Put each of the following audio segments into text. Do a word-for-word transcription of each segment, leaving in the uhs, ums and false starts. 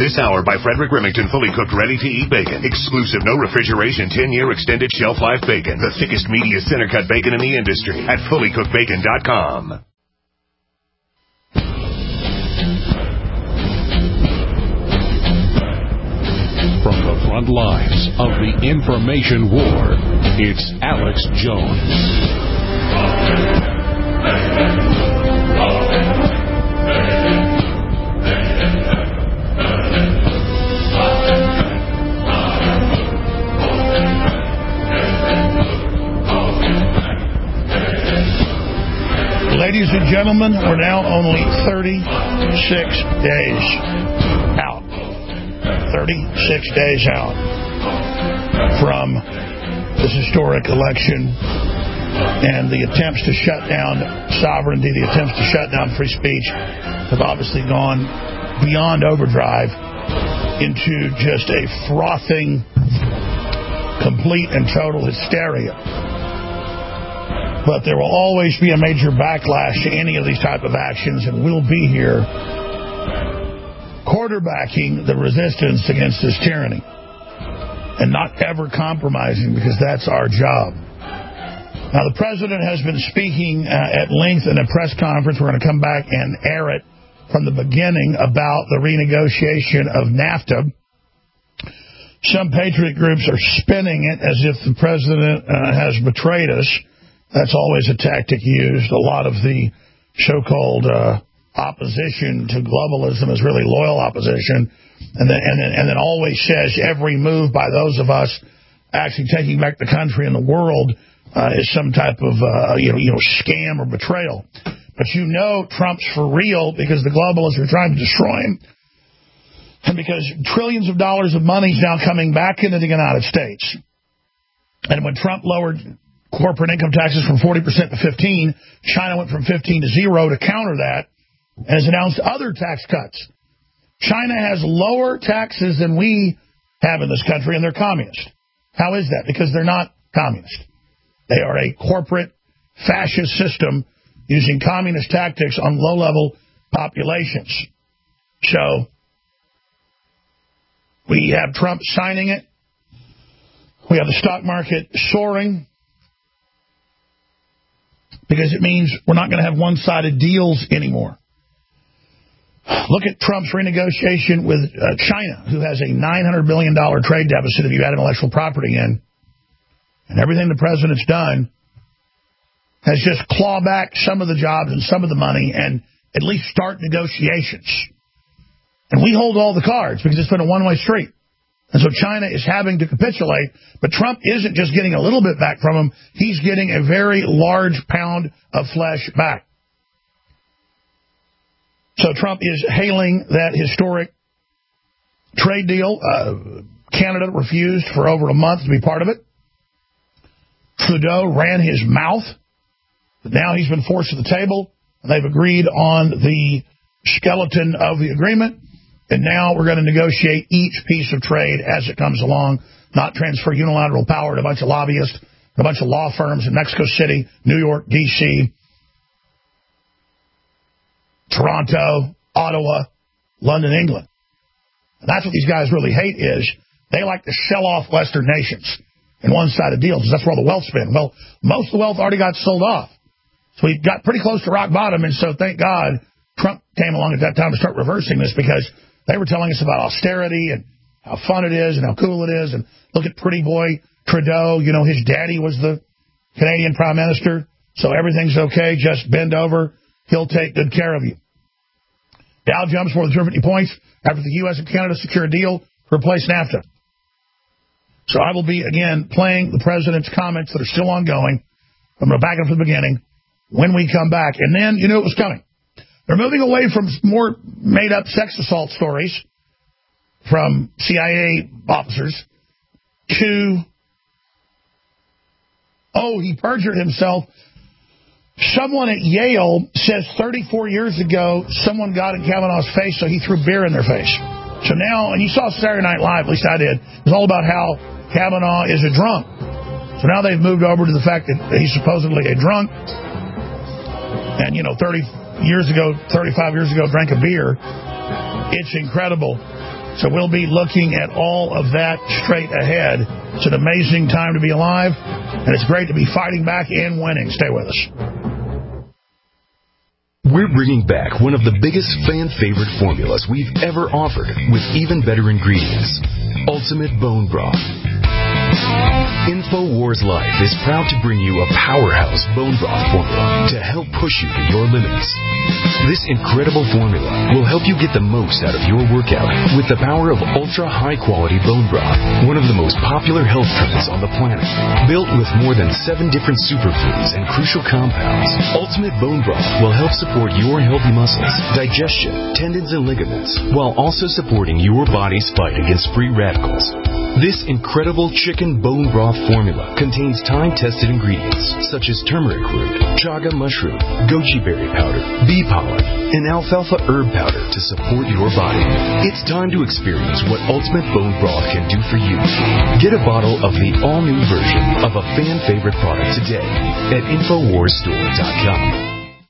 This hour by Frederick Remington, fully cooked, ready-to-eat bacon. Exclusive, no refrigeration, ten-year extended shelf life bacon. The thickest, meatiest, center-cut bacon in the industry at fully cooked bacon dot com. From the front lines of the information war, it's Alex Jones. Ladies and gentlemen, we're now only thirty-six days out. thirty-six days out from this historic election and the attempts to shut down sovereignty, the attempts to shut down free speech have obviously gone beyond overdrive into just a frothing, complete and total hysteria. But there will always be a major backlash to any of these type of actions, and we'll be here quarterbacking the resistance against this tyranny and not ever compromising, because that's our job. Now, the president has been speaking uh, at length in a press conference. We're going to come back and air it from the beginning about the renegotiation of NAFTA. Some patriot groups are spinning it as if the president uh, has betrayed us. That's always a tactic used. A lot of the so-called uh, opposition to globalism is really loyal opposition, and then, and then and then always says every move by those of us actually taking back the country and the world uh, is some type of uh, you know you know scam or betrayal. But you know Trump's for real, because the globalists are trying to destroy him, and because trillions of dollars of money is now coming back into the United States. And when Trump lowered corporate income taxes from forty percent to fifteen, China went from fifteen to zero to counter that, and has announced other tax cuts. China has lower taxes than we have in this country, and they're communist. How is that? Because they're not communist. They are a corporate fascist system using communist tactics on low-level populations. So we have Trump signing it. We have the stock market soaring, because it means we're not going to have one-sided deals anymore. Look at Trump's renegotiation with uh, China, who has a nine hundred billion dollars trade deficit if you add intellectual property in. And everything the president's done has just clawed back some of the jobs and some of the money and at least start negotiations. And we hold all the cards because it's been a one-way street. And so China is having to capitulate, but Trump isn't just getting a little bit back from him. He's getting a very large pound of flesh back. So Trump is hailing that historic trade deal. Uh, Canada refused for over a month to be part of it. Trudeau ran his mouth, but now he's been forced to the table, and they've agreed on the skeleton of the agreement. And now we're going to negotiate each piece of trade as it comes along, not transfer unilateral power to a bunch of lobbyists, a bunch of law firms in Mexico City, New York, D C, Toronto, Ottawa, London, England. And that's what these guys really hate, is they like to sell off Western nations in one-sided deals. That's where all the wealth's been. Well, most of the wealth already got sold off. So we got pretty close to rock bottom, and so thank God Trump came along at that time to start reversing this, because they were telling us about austerity and how fun it is and how cool it is. And look at pretty boy Trudeau. You know, his daddy was the Canadian Prime Minister, so everything's okay. Just bend over. He'll take good care of you. Dow jumps more than two hundred fifty points after the U S and Canada secure a deal to replace NAFTA. So I will be, again, playing the president's comments that are still ongoing. I'm going to back up from the beginning when we come back. And then you knew it was coming. They're moving away from more made-up sex assault stories from C I A officers to, oh, he perjured himself. Someone at Yale says thirty-four years ago someone got in Kavanaugh's face, so he threw beer in their face. So now, and you saw Saturday Night Live, at least I did, it was all about how Kavanaugh is a drunk. So now they've moved over to the fact that he's supposedly a drunk. And, you know, thirty years ago, thirty-five years ago, drank a beer. It's incredible So we'll be looking at all of that straight ahead. It's an amazing time to be alive, and it's great to be fighting back and winning. Stay with us. We're bringing back one of the biggest fan-favorite formulas we've ever offered with even better ingredients, Ultimate Bone Broth. InfoWars Life is proud to bring you a powerhouse bone broth formula to help push you to your limits. This incredible formula will help you get the most out of your workout with the power of ultra-high-quality bone broth, one of the most popular health trends on the planet. Built with more than seven different superfoods and crucial compounds, Ultimate Bone Broth will help support your healthy muscles, digestion, tendons, and ligaments, while also supporting your body's fight against free radicals. This incredible chicken bone broth formula contains time-tested ingredients such as turmeric root, chaga mushroom, goji berry powder, bee pollen, and alfalfa herb powder to support your body. It's time to experience what Ultimate Bone Broth can do for you. Get a bottle of the all-new version of a fan-favorite product today at Infowars Store dot com.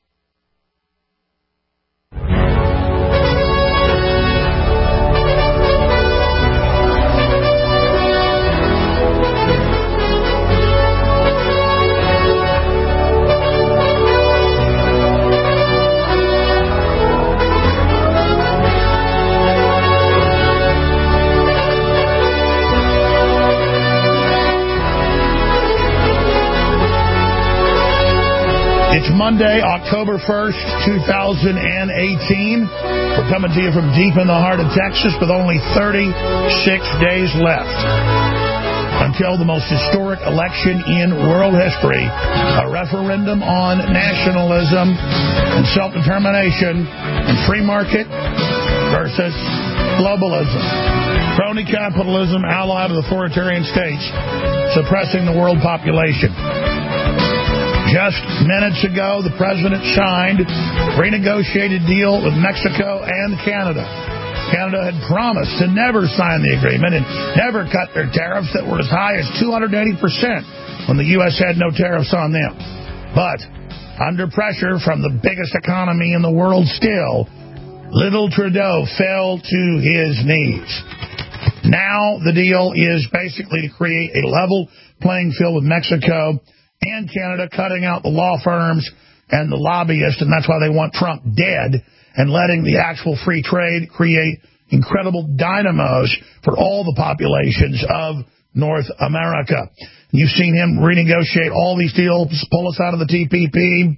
It's Monday, October first, two thousand eighteen. We're coming to you from deep in the heart of Texas with only thirty-six days left until the most historic election in world history, a referendum on nationalism and self-determination and free market versus globalism. Crony capitalism allied with authoritarian states suppressing the world population. Just minutes ago, the president signed a renegotiated deal with Mexico and Canada. Canada had promised to never sign the agreement and never cut their tariffs that were as high as two hundred eighty percent when the U S had no tariffs on them. But under pressure from the biggest economy in the world still, little Trudeau fell to his knees. Now the deal is basically to create a level playing field with Mexico and Canada, cutting out the law firms and the lobbyists, and that's why they want Trump dead, and letting the actual free trade create incredible dynamos for all the populations of North America. You've seen him renegotiate all these deals, pull us out of the T P P,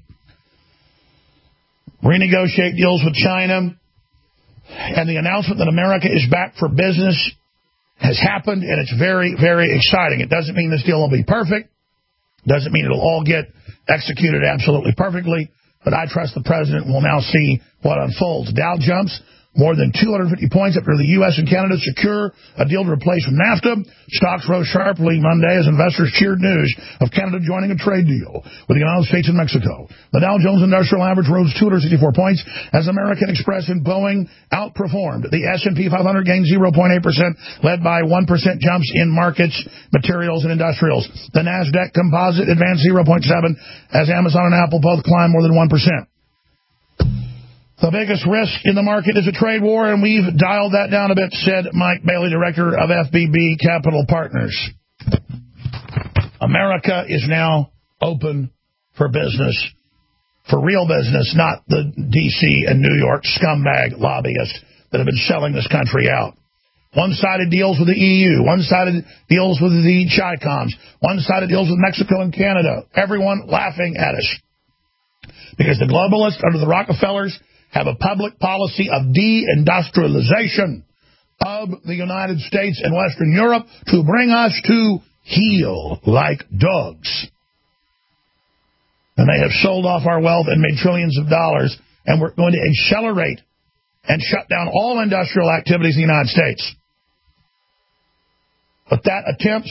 renegotiate deals with China, and the announcement that America is back for business has happened, and it's very, very exciting. It doesn't mean this deal will be perfect. Doesn't mean it'll all get executed absolutely perfectly, but I trust the president will now see what unfolds. Dow jumps more than two hundred fifty points after the U S and Canada secure a deal to replace NAFTA. Stocks rose sharply Monday as investors cheered news of Canada joining a trade deal with the United States and Mexico. The Dow Jones Industrial Average rose two hundred sixty-four points as American Express and Boeing outperformed. The S and P five hundred gained zero point eight percent, led by one percent jumps in markets, materials, and industrials. The NASDAQ Composite advanced zero point seven as Amazon and Apple both climbed more than one percent. The biggest risk in the market is a trade war, and we've dialed that down a bit, said Mike Bailey, director of F B B Capital Partners. America is now open for business, for real business, not the D C and New York scumbag lobbyists that have been selling this country out. One-sided deals with the E U, one-sided deals with the Chi-Coms, one-sided deals with Mexico and Canada. Everyone laughing at us. Because the globalists under the Rockefellers have a public policy of deindustrialization of the United States and Western Europe to bring us to heel like dogs. And they have sold off our wealth and made trillions of dollars, and we're going to accelerate and shut down all industrial activities in the United States. But that attempt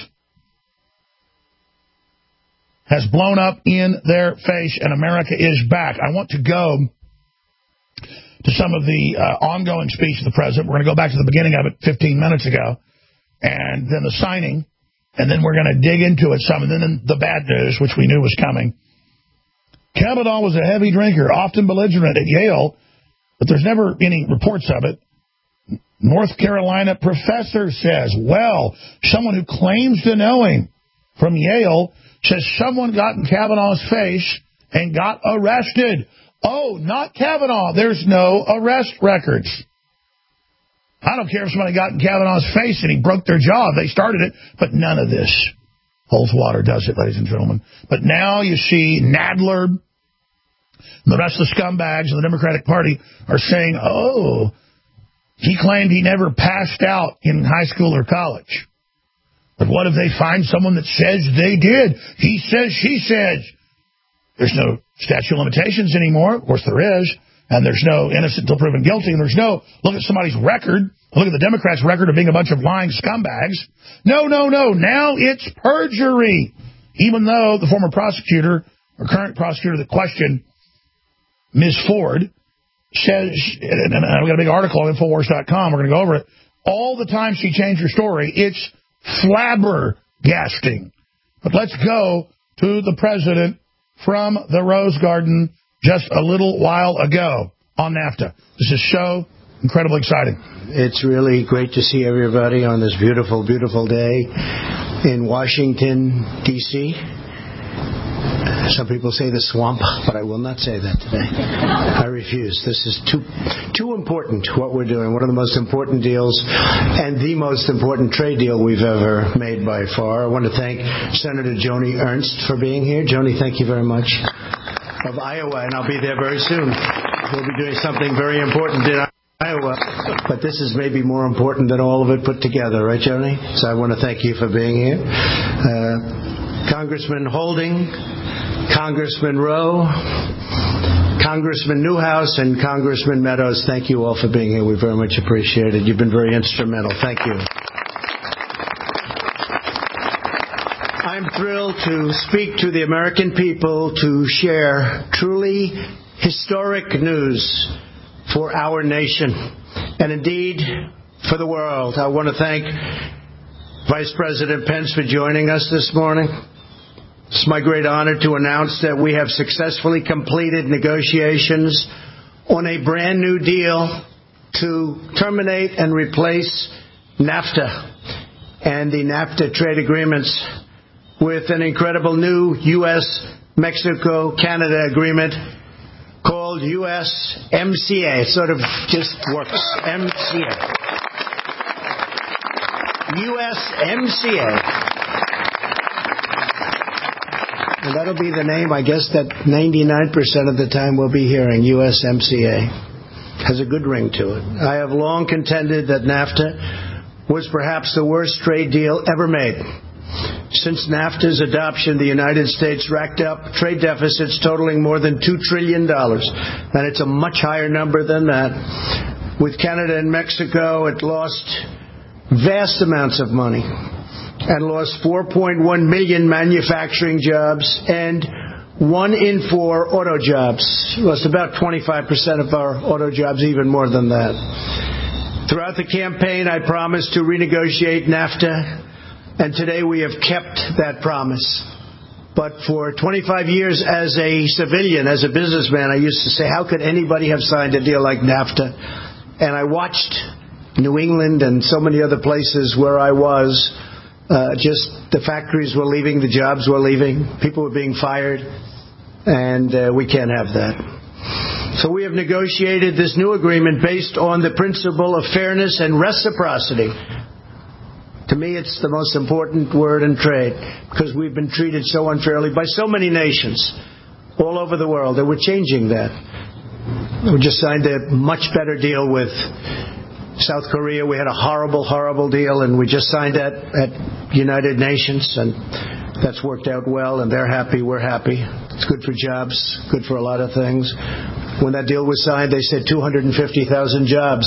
has blown up in their face, and America is back. I want to go to some of the uh, ongoing speech of the president. We're going to go back to the beginning of it fifteen minutes ago, and then the signing, and then we're going to dig into it some, and then the bad news, which we knew was coming. Kavanaugh was a heavy drinker, often belligerent at Yale, but there's never any reports of it. North Carolina professor says, well, someone who claims to know him from Yale says someone got in Kavanaugh's face and got arrested. Oh, not Kavanaugh. There's no arrest records. I don't care if somebody got in Kavanaugh's face and he broke their jaw. They started it, but none of this holds water, does it, ladies and gentlemen? But now you see Nadler and the rest of the scumbags of the Democratic Party are saying, oh, he claimed he never passed out in high school or college. But what if they find someone that says they did? He says, she says. There's no statute of limitations anymore. Of course there is. And there's no innocent until proven guilty. And there's no, look at somebody's record. Look at the Democrats' record of being a bunch of lying scumbags. No, no, no. Now it's perjury. Even though the former prosecutor, or current prosecutor that questioned Miz Ford, says, and I've got a big article on Infowars dot com, we're going to go over it, all the time she changed her story, it's flabbergasting. But let's go to the president from the Rose Garden just a little while ago on NAFTA. This is so incredibly exciting. It's really great to see everybody on this beautiful, beautiful day in Washington, D C Some people say the swamp, but I will not say that today. I refuse. This is too too important, what we're doing. One of the most important deals and the most important trade deal we've ever made by far. I want to thank Senator Joni Ernst for being here. Joni, thank you very much. Of Iowa, and I'll be there very soon. We'll be doing something very important in Iowa, but this is maybe more important than all of it put together, right, Joni? So I want to thank you for being here. Uh, Congressman Holding, Congressman Rowe, Congressman Newhouse, and Congressman Meadows, thank you all for being here. We very much appreciate it. You've been very instrumental. Thank you. I'm thrilled to speak to the American people to share truly historic news for our nation and indeed for the world. I want to thank Vice President Pence for joining us this morning. It's my great honor to announce that we have successfully completed negotiations on a brand new deal to terminate and replace NAFTA and the NAFTA trade agreements with an incredible new U S Mexico Canada agreement called U S M C A. It sort of just works. M C A. U S M C A. And that'll be the name, I guess, that ninety-nine percent of the time we'll be hearing. U S M C A. Has a good ring to it. I have long contended that NAFTA was perhaps the worst trade deal ever made. Since NAFTA's adoption, the United States racked up trade deficits totaling more than two trillion dollars. And it's a much higher number than that. With Canada and Mexico, it lost vast amounts of money and lost four point one million manufacturing jobs and one in four auto jobs. Lost about twenty-five percent of our auto jobs, even more than that. Throughout the campaign, I promised to renegotiate NAFTA. And today we have kept that promise. But for twenty-five years as a civilian, as a businessman, I used to say, how could anybody have signed a deal like NAFTA? And I watched New England and so many other places where I was, uh, just the factories were leaving, the jobs were leaving, people were being fired, and uh, we can't have that. So we have negotiated this new agreement based on the principle of fairness and reciprocity. To me, it's the most important word in trade because we've been treated so unfairly by so many nations all over the world, and we're changing that. We just signed a much better deal with South Korea. We had a horrible, horrible deal, and we just signed that at United Nations, and that's worked out well, and they're happy, we're happy. It's good for jobs, good for a lot of things. When that deal was signed, they said two hundred fifty thousand jobs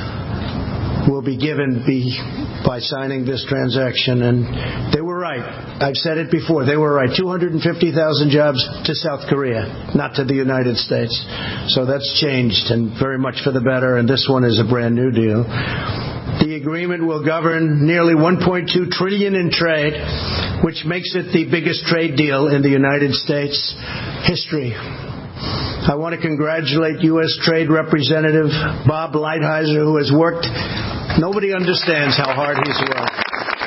will be given be, by signing this transaction, and they were right. I've said it before. They were right. two hundred fifty thousand jobs to South Korea, not to the United States. So that's changed, and very much for the better, and this one is a brand new deal. The agreement will govern nearly one point two trillion dollars in trade, which makes it the biggest trade deal in the United States history. I want to congratulate U S Trade Representative Bob Lighthizer, who has worked Nobody understands how hard he's worked.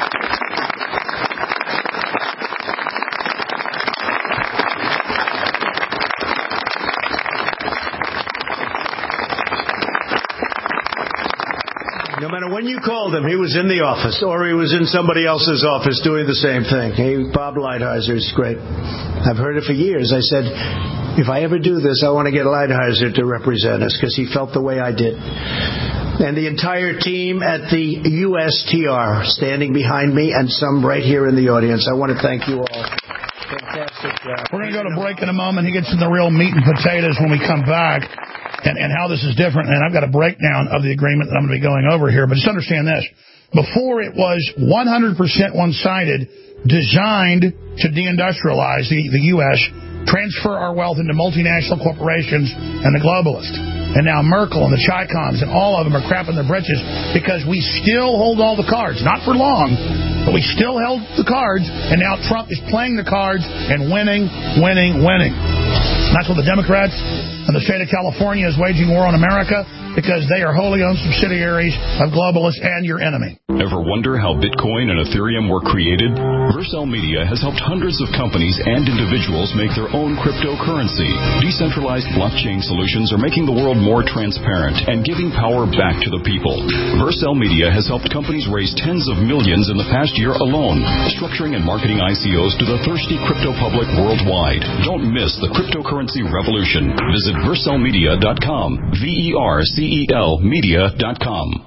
No matter when you called him, he was in the office, or he was in somebody else's office doing the same thing. Hey, Bob Lighthizer is great. I've heard it for years. I said, if I ever do this, I want to get Lighthizer to represent us, because he felt the way I did. And the entire team at the U S T R standing behind me, and some right here in the audience. I want to thank you all. Fantastic job. We're going to go to break in a moment. He gets in the real meat and potatoes when we come back. And, and how this is different, and I've got a breakdown of the agreement that I'm going to be going over here. But just understand this. Before, it was one hundred percent one-sided, designed to deindustrialize the, the U S, transfer our wealth into multinational corporations and the globalists. And now Merkel and the Chi-Coms and all of them are crapping their britches because we still hold all the cards. Not for long, but we still held the cards, and now Trump is playing the cards and winning, winning, winning. And that's what the Democrats and the state of California is waging war on America, because they are wholly owned subsidiaries of globalists and your enemy. Ever wonder how Bitcoin and Ethereum were created? Vercel Media has helped hundreds of companies and individuals make their own cryptocurrency. Decentralized blockchain solutions are making the world more transparent and giving power back to the people. Vercel Media has helped companies raise tens of millions in the past year alone, structuring and marketing I C Os to the thirsty crypto public worldwide. Don't miss the cryptocurrency revolution. Visit vercel media dot com. V E R C E L media dot com.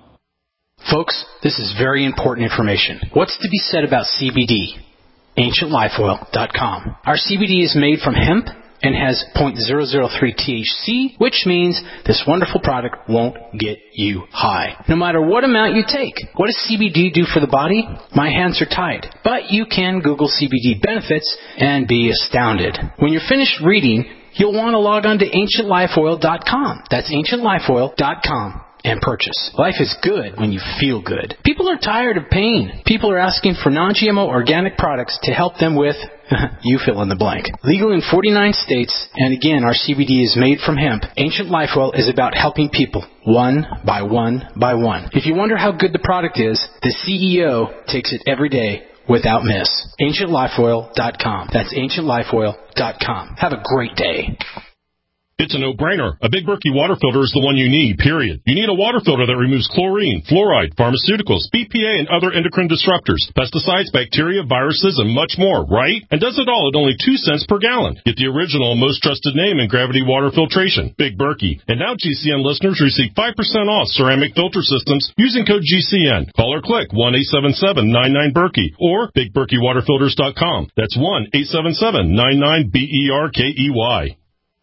Folks, this is very important information. What's to be said about C B D? ancient life oil dot com. Our C B D is made from hemp and has zero point zero zero three T H C, which means this wonderful product won't get you high, no matter what amount you take. What does C B D do for the body? My hands are tied. But you can Google C B D benefits and be astounded. When you're finished reading, you'll want to log on to ancient life oil dot com. That's ancient life oil dot com. And purchase. Life is good when you feel good. People are tired of pain. People are asking for non G M O organic products to help them with, you fill in the blank. Legal in forty-nine states, and again, our C B D is made from hemp. Ancient Life Oil is about helping people, one by one by one. If you wonder how good the product is, the C E O takes it every day without miss. ancient life oil dot com. That's ancient life oil dot com. Have a great day. It's a no-brainer. A Big Berkey water filter is the one you need, period. You need a water filter that removes chlorine, fluoride, pharmaceuticals, B P A, and other endocrine disruptors, pesticides, bacteria, viruses, and much more, right? And does it all at only two cents per gallon. Get the original and most trusted name in gravity water filtration, Big Berkey. And now G C N listeners receive five percent off ceramic filter systems using code G C N. Call or click one eight seven seven nine nine Berkey or big berkey water filters dot com. That's one eight seven seven nine nine B E R K E Y.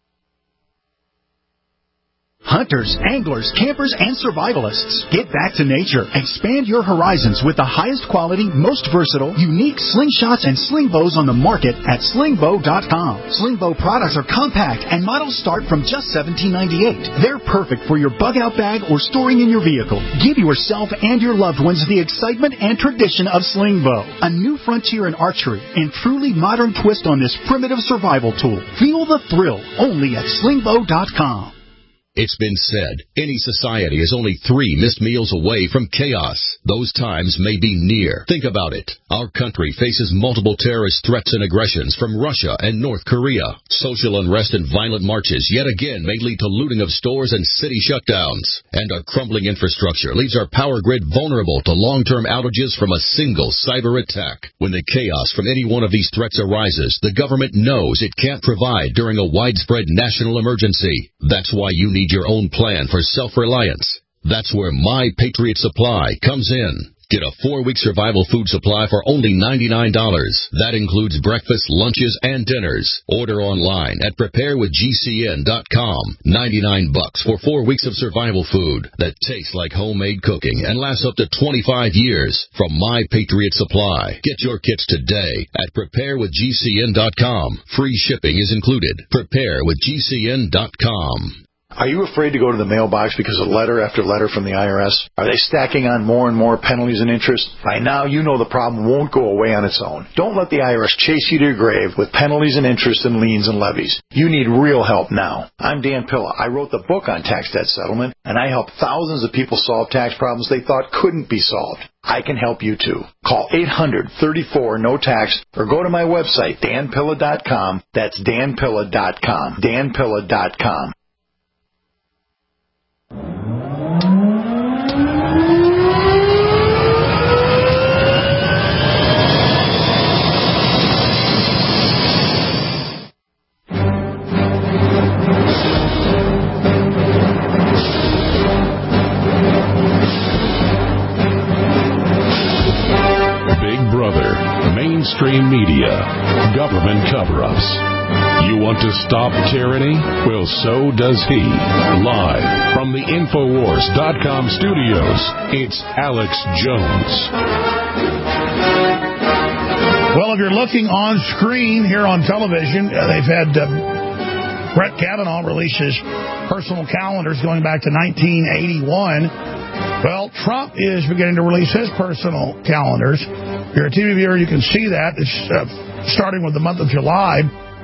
Hunters, anglers, campers, and survivalists. Get back to nature. Expand your horizons with the highest quality, most versatile, unique slingshots and sling bows on the market at sling bow dot com. Sling bow products are compact and models start from just seventeen ninety-eight. They're perfect for your bug out bag or storing in your vehicle. Give yourself and your loved ones the excitement and tradition of sling bow. A new frontier in archery and truly modern twist on this primitive survival tool. Feel the thrill only at sling bow dot com. It's been said, any society is only three missed meals away from chaos. Those times may be near. Think about it. Our country faces multiple terrorist threats and aggressions from Russia and North Korea. Social unrest and violent marches yet again may lead to looting of stores and city shutdowns. And our crumbling infrastructure leaves our power grid vulnerable to long-term outages from a single cyber attack. When the chaos from any one of these threats arises, the government knows it can't provide during a widespread national emergency. That's why you need your own plan for self-reliance. That's where My Patriot Supply comes in. Get a four-week survival food supply for only ninety-nine dollars. That includes breakfast, lunches, and dinners. Order online at prepare with G C N dot com. ninety-nine bucks for four weeks of survival food that tastes like homemade cooking and lasts up to twenty-five years from My Patriot Supply. Get your kits today at prepare with G C N dot com. Free shipping is included. prepare with G C N dot com. Are you afraid to go to the mailbox because of letter after letter from the I R S? Are they stacking on more and more penalties and interest? By now, you know the problem won't go away on its own. Don't let the I R S chase you to your grave with penalties and interest and liens and levies. You need real help now. I'm Dan Pilla. I wrote the book on tax debt settlement, and I help thousands of people solve tax problems they thought couldn't be solved. I can help you too. Call eight hundred, thirty-four, no tax or go to my website, dan pilla dot com. That's dan pilla dot com. dan pilla dot com. Mainstream media, government cover-ups. You want to stop tyranny? Well, so does he. Live from the Infowars dot com studios, it's Alex Jones. Well, if you're looking on screen here on television, uh, they've had uh, Brett Kavanaugh release his personal calendars going back to nineteen eighty-one. Well, Trump is beginning to release his personal calendars. If you're a T V viewer, you can see that. It's uh, starting with the month of July,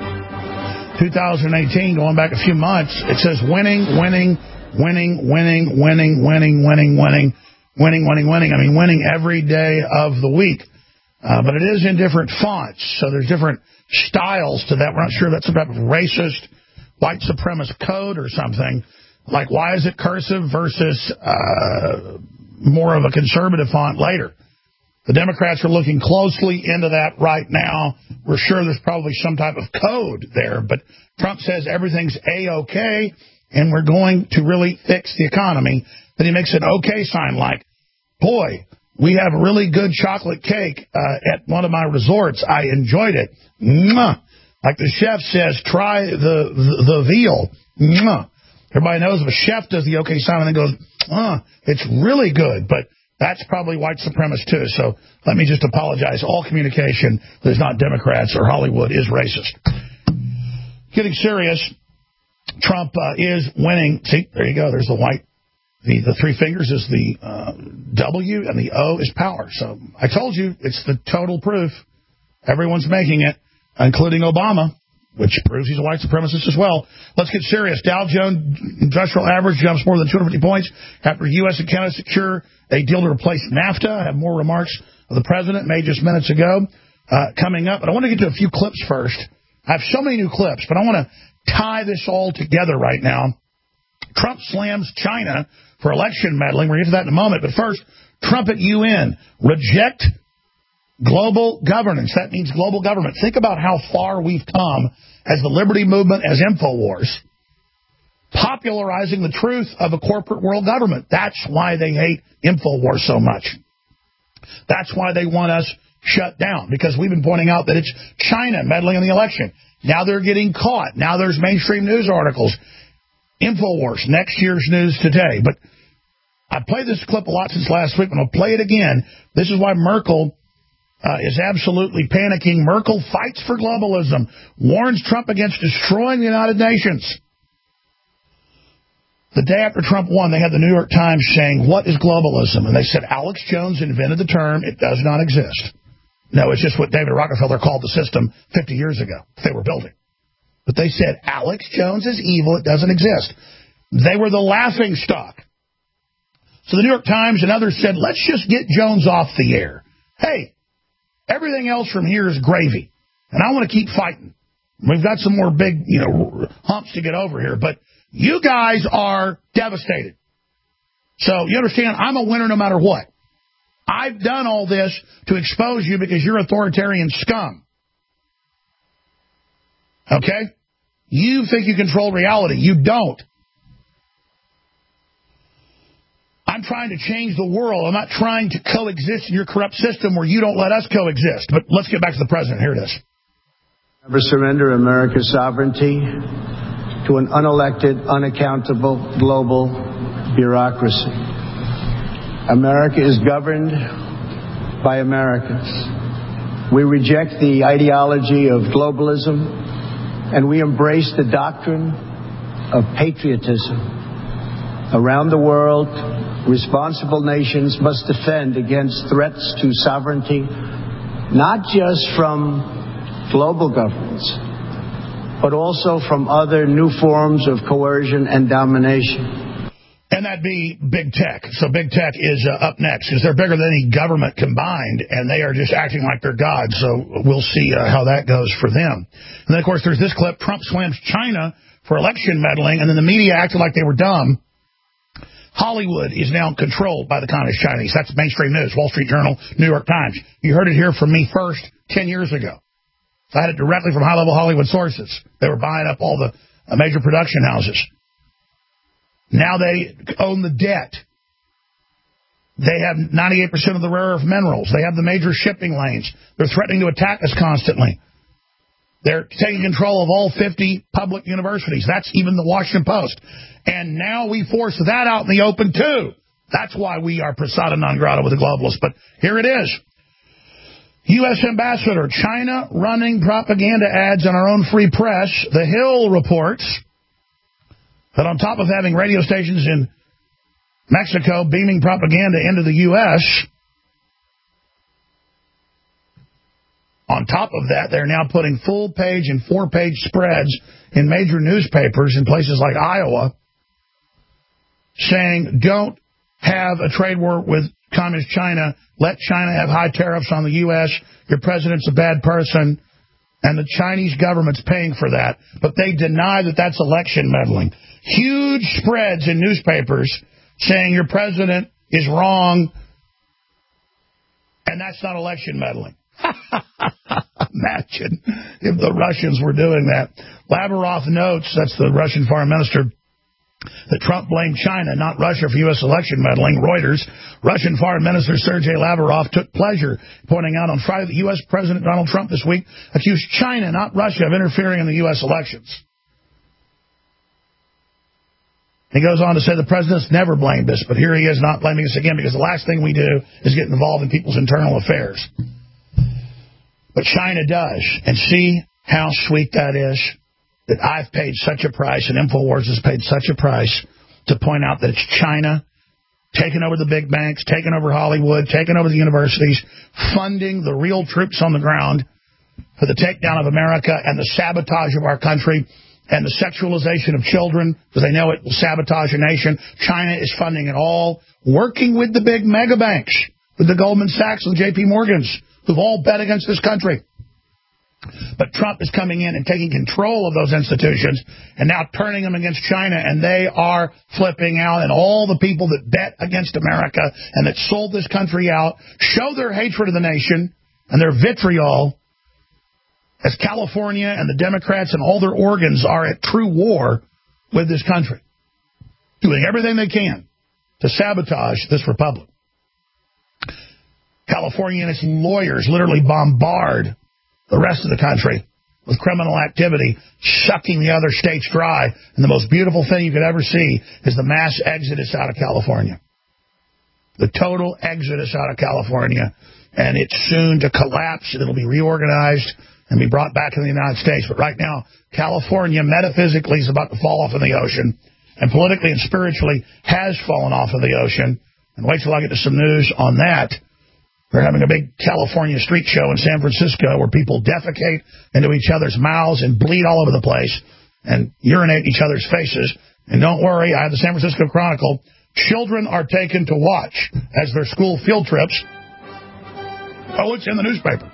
two thousand eighteen, going back a few months. It says winning, winning, winning, winning, winning, winning, winning, winning, winning, winning, winning. I mean, winning every day of the week. Uh, but it is in different fonts, so there's different styles to that. We're not sure if that's some type of racist, white supremacist code or something. Like, why is it cursive versus uh, more of a conservative font later? The Democrats are looking closely into that right now. We're sure there's probably some type of code there, but Trump says everything's A-OK, and we're going to really fix the economy. Then he makes an OK sign like, boy, we have a really good chocolate cake uh, at one of my resorts. I enjoyed it. Mwah. Like the chef says, try the, the, the veal. Mwah. Everybody knows if a chef does the OK sign and then goes, uh, it's really good, but that's probably white supremacist, too. So let me just apologize. All communication that is not Democrats or Hollywood is racist. Getting serious, Trump uh, is winning. See, there you go. There's the white. The, the three fingers is the uh, W, and the O is power. So I told you, it's the total proof. Everyone's making it, including Obama, which proves he's a white supremacist as well. Let's get serious. Dow Jones Industrial Average jumps more than two hundred fifty points after U S and Canada secure a deal to replace NAFTA. I have more remarks of the president made just minutes ago uh, coming up. But I want to get to a few clips first. I have so many new clips, but I want to tie this all together right now. Trump slams China for election meddling. We're going to get to that in a moment. But first, Trump at U N. Reject global governance. That means global government. Think about how far we've come as the liberty movement, as InfoWars, popularizing the truth of a corporate world government. That's why they hate InfoWars so much. That's why they want us shut down, because we've been pointing out that it's China meddling in the election. Now they're getting caught. Now there's mainstream news articles. InfoWars, next year's news today. But I've played this clip a lot since last week, and I'll play it again. This is why Merkel uh, is absolutely panicking. Merkel fights for globalism, warns Trump against destroying the United Nations. The day after Trump won, they had the New York Times saying, what is globalism? And they said, Alex Jones invented the term. It does not exist. No, it's just what David Rockefeller called the system fifty years ago they were building. But they said, Alex Jones is evil. It doesn't exist. They were the laughing stock. So the New York Times and others said, let's just get Jones off the air. Hey, everything else from here is gravy. And I want to keep fighting. We've got some more big, you know, humps to get over here. But you guys are devastated. So you understand, I'm a winner no matter what. I've done all this to expose you because you're authoritarian scum. Okay? You think you control reality. You don't. I'm trying to change the world. I'm not trying to coexist in your corrupt system where you don't let us coexist. But let's get back to the president. Here it is. Never surrender America's sovereignty to an unelected, unaccountable global bureaucracy. America is governed by Americans. We reject the ideology of globalism, and we embrace the doctrine of patriotism. Around the world, responsible nations must defend against threats to sovereignty, not just from global governments, but also from other new forms of coercion and domination. And that'd be big tech. So big tech is uh, up next because they're bigger than any government combined, and they are just acting like they're gods. So we'll see uh, how that goes for them. And then, of course, there's this clip. Trump slams China for election meddling, and then the media acted like they were dumb. Hollywood is now controlled by the communist Chinese. That's mainstream news, Wall Street Journal, New York Times. You heard it here from me first ten years ago. I had it directly from high-level Hollywood sources. They were buying up all the uh, major production houses. Now they own the debt. They have ninety-eight percent of the rare earth minerals. They have the major shipping lanes. They're threatening to attack us constantly. They're taking control of all fifty public universities. That's even the Washington Post. And now we force that out in the open, too. That's why we are persona non grata with the globalists. But here it is. U S Ambassador, China running propaganda ads on our own free press. The Hill reports that on top of having radio stations in Mexico beaming propaganda into the U S, on top of that, they're now putting full-page and four-page spreads in major newspapers in places like Iowa saying, don't have a trade war with Communist China, let China have high tariffs on the U S, your president's a bad person, and the Chinese government's paying for that. But they deny that that's election meddling. Huge spreads in newspapers saying your president is wrong, and that's not election meddling. Imagine if the Russians were doing that. Lavrov notes, that's the Russian foreign minister, that Trump blamed China, not Russia, for U S election meddling. Reuters, Russian Foreign Minister Sergei Lavrov took pleasure pointing out on Friday that U S President Donald Trump this week accused China, not Russia, of interfering in the U S elections. He goes on to say the president's never blamed us, but here he is not blaming us again because the last thing we do is get involved in people's internal affairs. But China does, and see how sweet that is, that I've paid such a price, and InfoWars has paid such a price to point out that it's China taking over the big banks, taking over Hollywood, taking over the universities, funding the real troops on the ground for the takedown of America and the sabotage of our country and the sexualization of children, because they know it will sabotage a nation. China is funding it all, working with the big mega banks, with the Goldman Sachs and J P Morgans, who've all bet against this country. But Trump is coming in and taking control of those institutions and now turning them against China, and they are flipping out. And all the people that bet against America and that sold this country out show their hatred of the nation and their vitriol as California and the Democrats and all their organs are at true war with this country, doing everything they can to sabotage this republic. California and its lawyers literally bombard the rest of the country with criminal activity, sucking the other states dry. And the most beautiful thing you could ever see is the mass exodus out of California. The total exodus out of California. And it's soon to collapse, and it'll be reorganized and be brought back in the United States. But right now, California metaphysically is about to fall off in the ocean, and politically and spiritually has fallen off in the ocean. And wait till I get to some news on that. They're having a big California street show in San Francisco where people defecate into each other's mouths and bleed all over the place and urinate in each other's faces. And don't worry, I have the San Francisco Chronicle. Children are taken to watch as their school field trips. Oh, it's in the newspaper.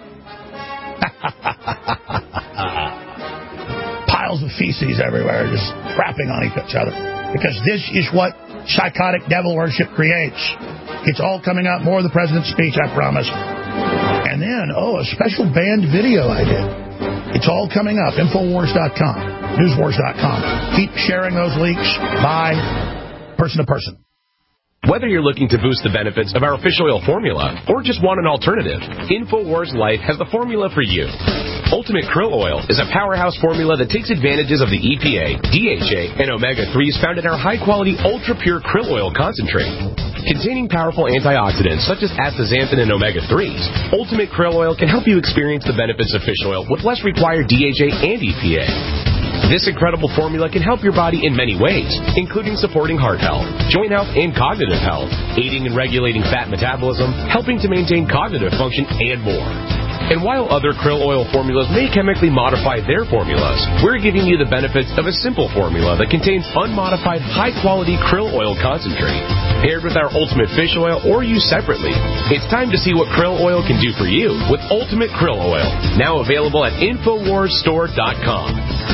Piles of feces everywhere, just crapping on each other. Because this is what psychotic devil worship creates. It's all coming out, more of the president's speech, I promise. And then, oh, a special banned video I did. It's all coming up, Infowars dot com, Newswars dot com. Keep sharing those leaks. Bye. Person to person. Whether you're looking to boost the benefits of our fish oil formula or just want an alternative, InfoWars Life has the formula for you. Ultimate Krill Oil is a powerhouse formula that takes advantages of the E P A, D H A, and omega threes found in our high-quality, ultra-pure krill oil concentrate. Containing powerful antioxidants such as astaxanthin and omega threes, Ultimate Krill Oil can help you experience the benefits of fish oil with less required D H A and E P A. This incredible formula can help your body in many ways, including supporting heart health, joint health, and cognitive health, aiding and regulating fat metabolism, helping to maintain cognitive function, and more. And while other krill oil formulas may chemically modify their formulas, we're giving you the benefits of a simple formula that contains unmodified, high-quality krill oil concentrate, paired with our Ultimate Fish Oil or used separately. It's time to see what krill oil can do for you with Ultimate Krill Oil, now available at Infowars Store dot com.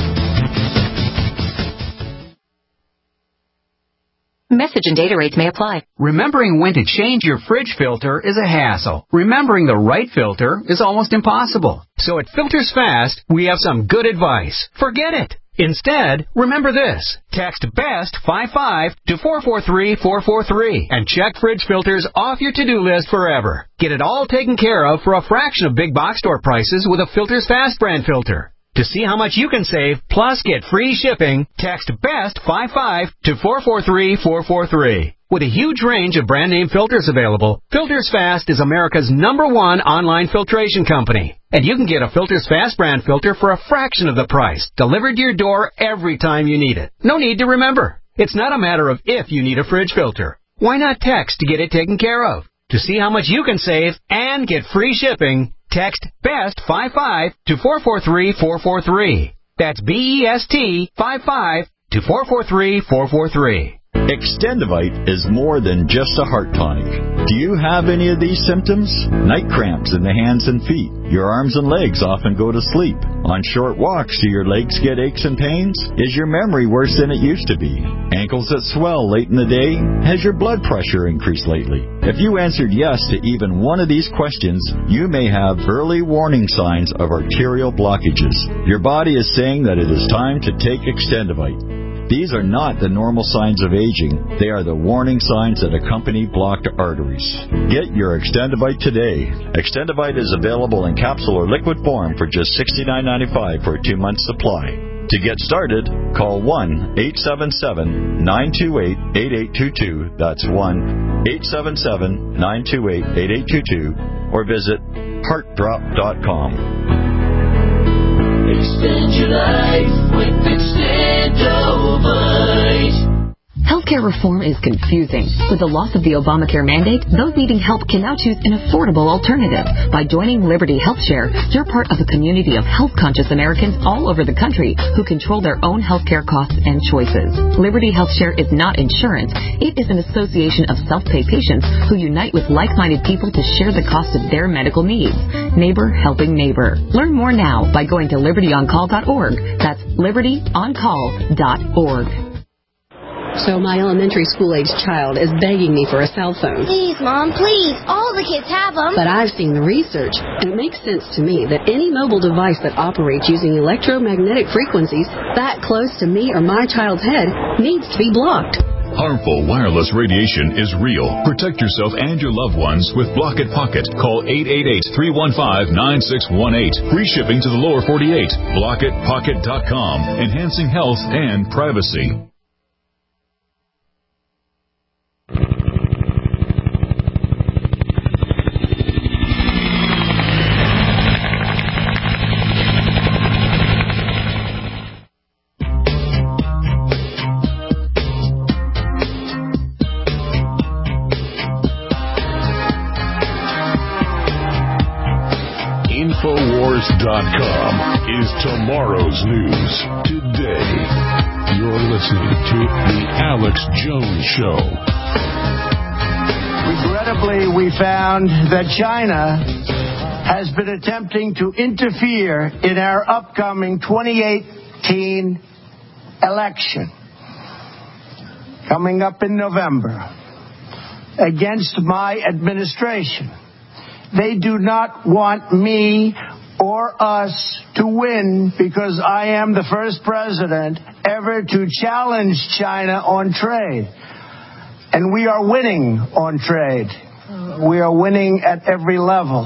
Message and data rates may apply. Remembering when to change your fridge filter is a hassle. Remembering the right filter is almost impossible. So at Filters Fast, we have some good advice. Forget it. Instead, remember this. Text BEST fifty-five to four four three four four three and check fridge filters off your to-do list forever. Get it all taken care of for a fraction of big box store prices with a Filters Fast brand filter. To see how much you can save, plus get free shipping, text BEST fifty-five to four four three four four three. With a huge range of brand name filters available, Filters Fast is America's number one online filtration company. And you can get a Filters Fast brand filter for a fraction of the price, delivered to your door every time you need it. No need to remember. It's not a matter of if you need a fridge filter. Why not text to get it taken care of? To see how much you can save and get free shipping, text BEST fifty-five to four four three four four three. That's B E S T fifty-five to four four three four four three. Extendivite is more than just a heart tonic. Do you have any of these symptoms? Night cramps in the hands and feet. Your arms and legs often go to sleep. On short walks, do your legs get aches and pains? Is your memory worse than it used to be? Ankles that swell late in the day? Has your blood pressure increased lately? If you answered yes to even one of these questions, you may have early warning signs of arterial blockages. Your body is saying that it is time to take Extendivite. These are not the normal signs of aging. They are the warning signs that accompany blocked arteries. Get your Extendivite today. Extendivite is available in capsule or liquid form for just sixty-nine ninety-five for a two-month supply. To get started, call one eight seven seven nine two eight eight eight two two. That's one eight seven seven nine two eight eight eight two two. Or visit heart drop dot com. Extend your life with Extendivite. Healthcare reform is confusing. With the loss of the Obamacare mandate, those needing help can now choose an affordable alternative. By joining Liberty HealthShare, you're part of a community of health-conscious Americans all over the country who control their own healthcare costs and choices. Liberty HealthShare is not insurance. It is an association of self-pay patients who unite with like-minded people to share the cost of their medical needs. Neighbor helping neighbor. Learn more now by going to liberty on call dot org. That's liberty on call dot org. So my elementary school-aged child is begging me for a cell phone. Please, Mom, please. All the kids have them. But I've seen the research, and it makes sense to me that any mobile device that operates using electromagnetic frequencies that close to me or my child's head needs to be blocked. Harmful wireless radiation is real. Protect yourself and your loved ones with Block It Pocket. Call eight eight eight, three one five, nine six one eight. Free shipping to the lower forty-eight. block it pocket dot com. Enhancing health and privacy. Infowars dot com is tomorrow's news today. You're listening to The Alex Jones Show. Regrettably, we found that China has been attempting to interfere in our upcoming twenty eighteen election coming up in November against my administration. They do not want me or us to win because I am the first president ever to challenge China on trade. And we are winning on trade. We are winning at every level.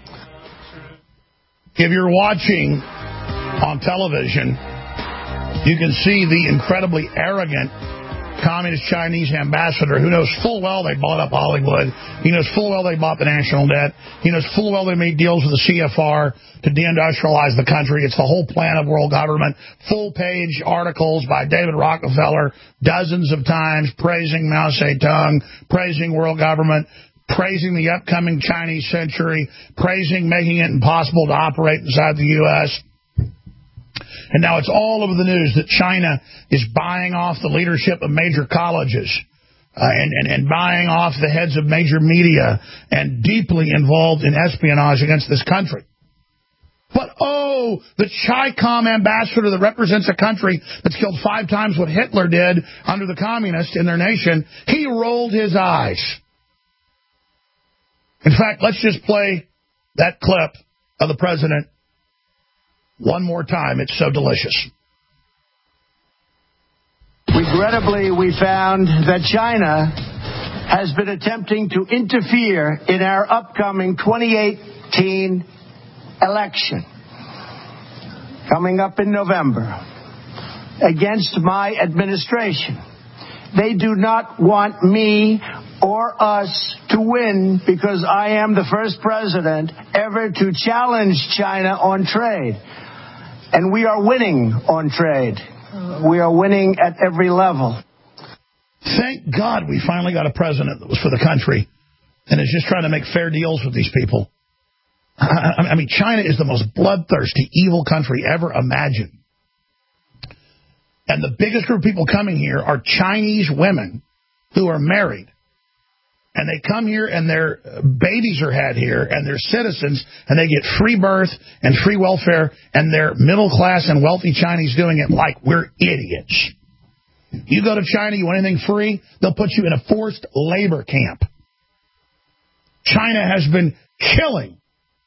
If you're watching on television, you can see the incredibly arrogant communist Chinese ambassador who knows full well they bought up Hollywood. He knows full well they bought the national debt. He knows full well they made deals with the C F R to deindustrialize the country. It's the whole plan of world government. Full-page articles by David Rockefeller dozens of times praising Mao Zedong, praising world government, praising the upcoming Chinese century, praising making it impossible to operate inside the U S And now it's all over the news that China is buying off the leadership of major colleges uh, and, and, and buying off the heads of major media and deeply involved in espionage against this country. But, oh, the Chi-Com ambassador that represents a country that's killed five times what Hitler did under the communists in their nation, he rolled his eyes. In fact, let's just play that clip of the president one more time. It's so delicious. Regrettably, we found that China has been attempting to interfere in our upcoming twenty eighteen election coming up in November against my administration. They do not want me or us to win because I am the first president ever to challenge China on trade. And we are winning on trade. We are winning at every level. Thank God we finally got a president that was for the country and is just trying to make fair deals with these people. I, I mean, China is the most bloodthirsty, evil country ever imagined. And the biggest group of people coming here are Chinese women who are married. And they come here and their babies are had here and they're citizens and they get free birth and free welfare and they're middle class and wealthy Chinese doing it like we're idiots. You go to China, you want anything free, they'll put you in a forced labor camp. China has been killing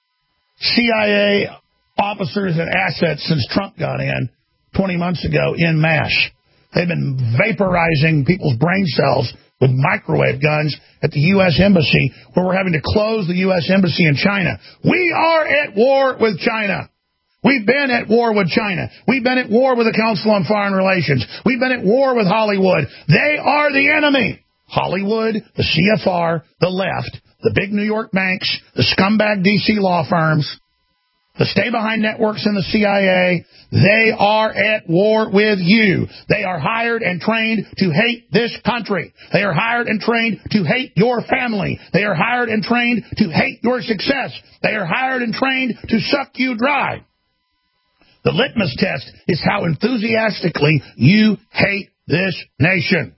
C I A officers and assets since Trump got in twenty months ago en masse. They've been vaporizing people's brain cells with microwave guns at the U S Embassy, where we're having to close the U S Embassy in China. We are at war with China. We've been at war with China. We've been at war with the Council on Foreign Relations. We've been at war with Hollywood. They are the enemy. Hollywood, the C F R, the left, the big New York banks, the scumbag D C law firms, the stay-behind networks in the C I A, they are at war with you. They are hired and trained to hate this country. They are hired and trained to hate your family. They are hired and trained to hate your success. They are hired and trained to suck you dry. The litmus test is how enthusiastically you hate this nation.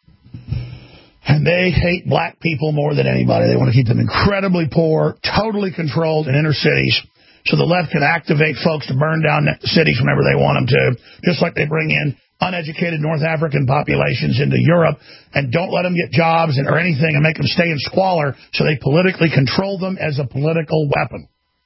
And they hate black people more than anybody. They want to keep them incredibly poor, totally controlled in inner cities, so the left can activate folks to burn down cities whenever they want them to, just like they bring in uneducated North African populations into Europe and don't let them get jobs and or anything and make them stay in squalor, so they politically control them as a political weapon.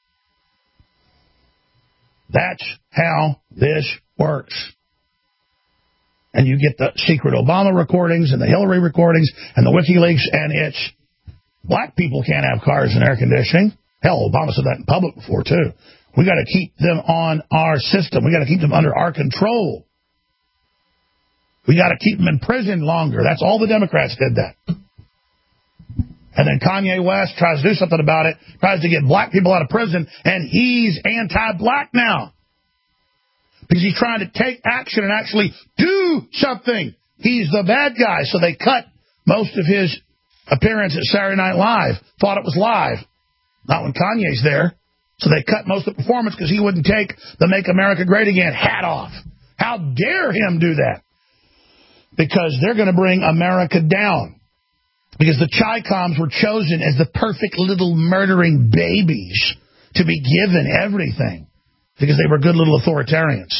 That's how this works. And you get the secret Obama recordings and the Hillary recordings and the WikiLeaks, and it's black people can't have cars and air conditioning. Hell, Obama said that in public before, too. We got to keep them on our system. We got to keep them under our control. We got to keep them in prison longer. That's all the Democrats did that. And then Kanye West tries to do something about it, tries to get black people out of prison, and he's anti-black now. Because he's trying to take action and actually do something. He's the bad guy. So they cut most of his appearance at Saturday Night Live. Thought it was live. Not when Kanye's there. So they cut most of the performance because he wouldn't take the Make America Great Again hat off. How dare him do that? Because they're going to bring America down. Because the Chi-Coms were chosen as the perfect little murdering babies to be given everything. Because they were good little authoritarians.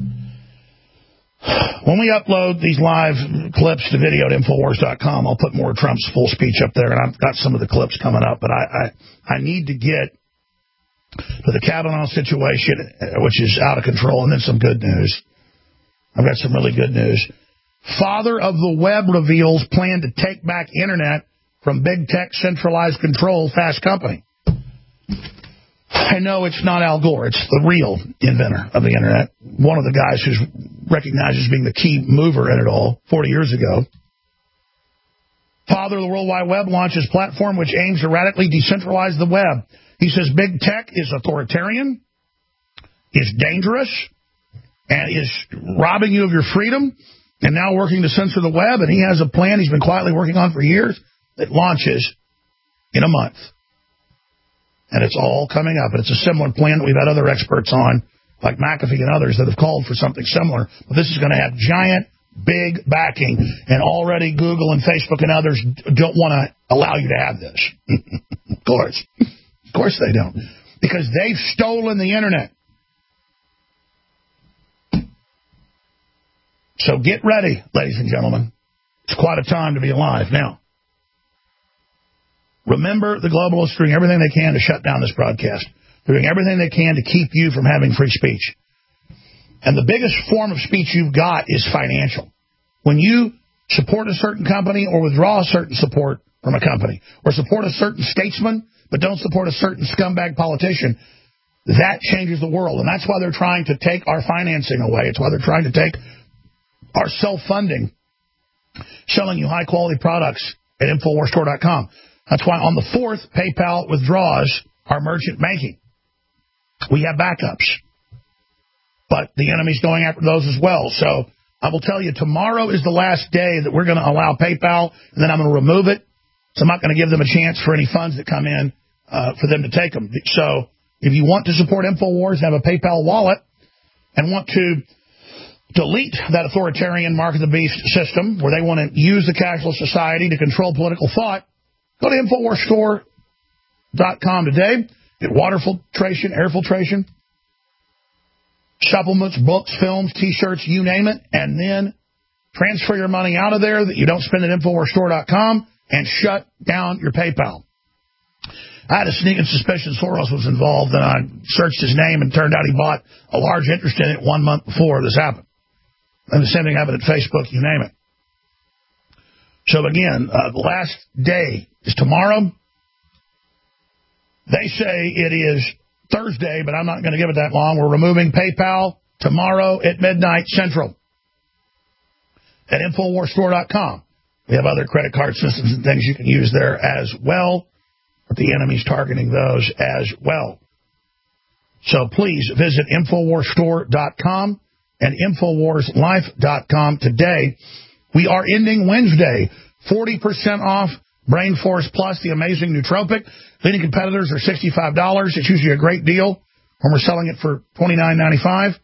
When we upload these live clips to video at Infowars dot com, I'll put more of Trump's full speech up there, and I've got some of the clips coming up, but I, I, I need to get to the Kavanaugh situation, which is out of control, and then some good news. I've got some really good news. Father of the web reveals plan to take back internet from big tech centralized control Fast Company. I know it's not Al Gore. It's the real inventor of the Internet. One of the guys who's recognized as being the key mover in it all forty years ago. Father of the World Wide Web launches platform which aims to radically decentralize the web. He says big tech is authoritarian, is dangerous, and is robbing you of your freedom, and now working to censor the web. And he has a plan he's been quietly working on for years that launches in a month. And it's all coming up. And it's a similar plan that we've had other experts on, like McAfee and others, that have called for something similar. But this is going to have giant, big backing. And already Google and Facebook and others don't want to allow you to have this. Of course. Of course they don't. Because they've stolen the Internet. So get ready, ladies and gentlemen. It's quite a time to be alive. Now, remember, the globalists are doing everything they can to shut down this broadcast. They're doing everything they can to keep you from having free speech. And the biggest form of speech you've got is financial. When you support a certain company or withdraw a certain support from a company, or support a certain statesman but don't support a certain scumbag politician, that changes the world. And that's why they're trying to take our financing away. It's why they're trying to take our self-funding, selling you high-quality products at Infowars Store dot com. That's why on the fourth, PayPal withdraws our merchant banking. We have backups. But the enemy's going after those as well. So I will tell you, tomorrow is the last day that we're going to allow PayPal, and then I'm going to remove it. So I'm not going to give them a chance for any funds that come in uh, for them to take them. So if you want to support InfoWars, have a PayPal wallet, and want to delete that authoritarian mark of the beast system where they want to use the cashless society to control political thought, go to Infowars Store dot com today. Get water filtration, air filtration, supplements, books, films, T-shirts, you name it, and then transfer your money out of there that you don't spend at Infowars Store dot com and shut down your PayPal. I had a sneaking suspicion Soros was involved, and I searched his name, and turned out he bought a large interest in it one month before this happened. And the same thing happened at Facebook, you name it. So again, uh, the last day is tomorrow. They say it is Thursday, but I'm not going to give it that long. We're removing PayPal tomorrow at midnight Central at Infowars Store dot com. We have other credit card systems and things you can use there as well, but the enemy's targeting those as well. So please visit Infowars Store dot com and Infowars Life dot com today. We are ending Wednesday. forty percent off Brain Force Plus, the amazing nootropic. Leading competitors are sixty-five dollars. It's usually a great deal when we're selling it for twenty-nine ninety-five.